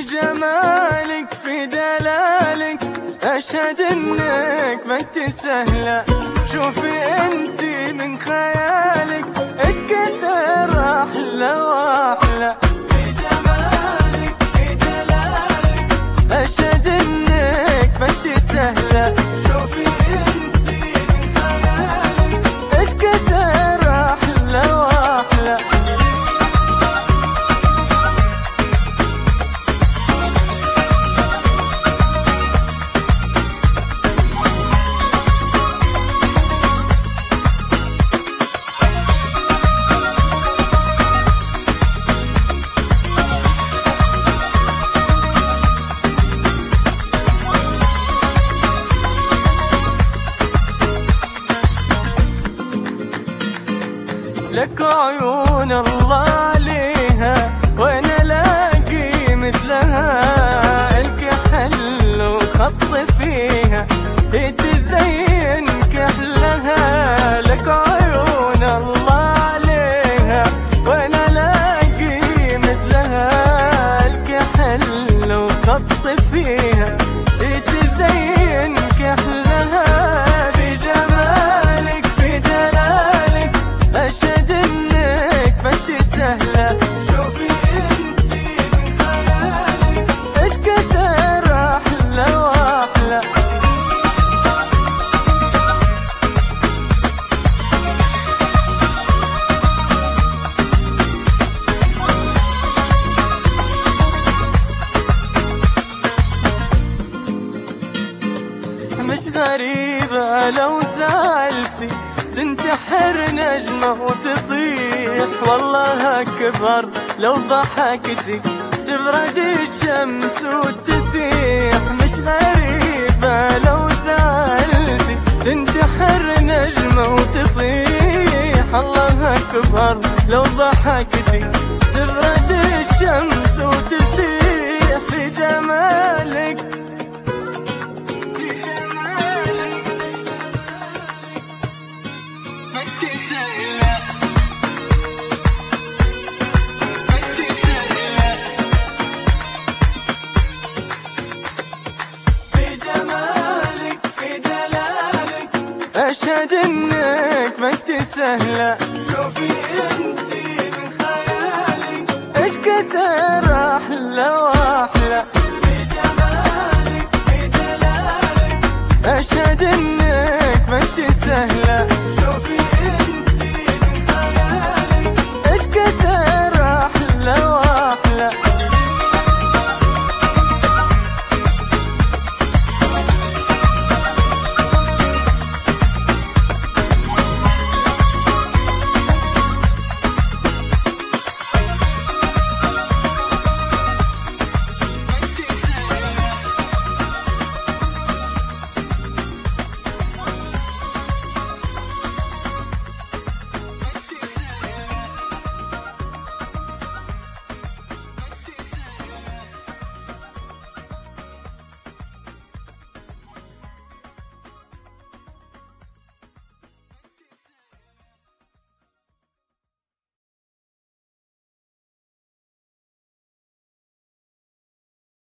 جمالك في دلالك أشهد إنك ما انت سهلة. شوفي انتي من خيالك ايش كثر أحلى وأحلى. في جمالك في دلالك أشهد إنك ما انت سهلة. شوفي انتي من خيالك ايش كثر أحلى وأحلى. لك عيون الله عليها وين الاقي مثلها. الكحل وخط فيها تزين كحلها. لك عيون الله عليها وين الاقي مثلها. الكحل وخط فيها تزين كحلها. في جمالك في دلالك أشهد إنك ما انت سهلة. شوفي انتي من خيالك ايش كثر أحلى وأحلى. مش غريبة لو زعلتي تنتحر نجمة وتطيح. والله أكبر لو ضحكتي تبرد الشمس وتسيح. مش غريبة لو زعلتي تنتحر نجمة وتطيح. الله أكبر لو ضحكتي تبرد الشمس وتسيح. في جمالك أشهد إنك ما انت سهلة. شوفي انت